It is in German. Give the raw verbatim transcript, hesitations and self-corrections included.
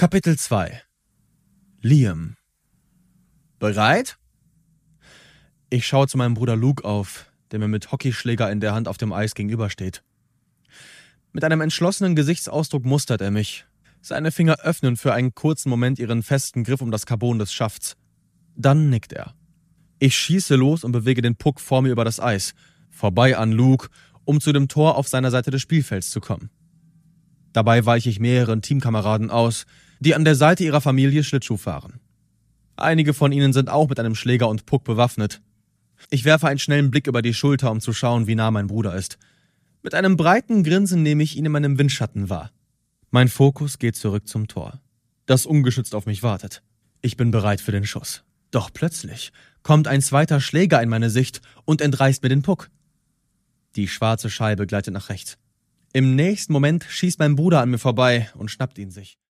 Kapitel zwei. Liam. Bereit? Ich schaue zu meinem Bruder Luke auf, der mir mit Hockeyschläger in der Hand auf dem Eis gegenübersteht. Mit einem entschlossenen Gesichtsausdruck mustert er mich. Seine Finger öffnen für einen kurzen Moment ihren festen Griff um das Carbon des Schafts. Dann nickt er. Ich schieße los und bewege den Puck vor mir über das Eis, vorbei an Luke, um zu dem Tor auf seiner Seite des Spielfelds zu kommen. Dabei weiche ich mehreren Teamkameraden aus, die an der Seite ihrer Familie Schlittschuh fahren. Einige von ihnen sind auch mit einem Schläger und Puck bewaffnet. Ich werfe einen schnellen Blick über die Schulter, um zu schauen, wie nah mein Bruder ist. Mit einem breiten Grinsen nehme ich ihn in meinem Windschatten wahr. Mein Fokus geht zurück zum Tor, das ungeschützt auf mich wartet. Ich bin bereit für den Schuss. Doch plötzlich kommt ein zweiter Schläger in meine Sicht und entreißt mir den Puck. Die schwarze Scheibe gleitet nach rechts. Im nächsten Moment schießt mein Bruder an mir vorbei und schnappt ihn sich.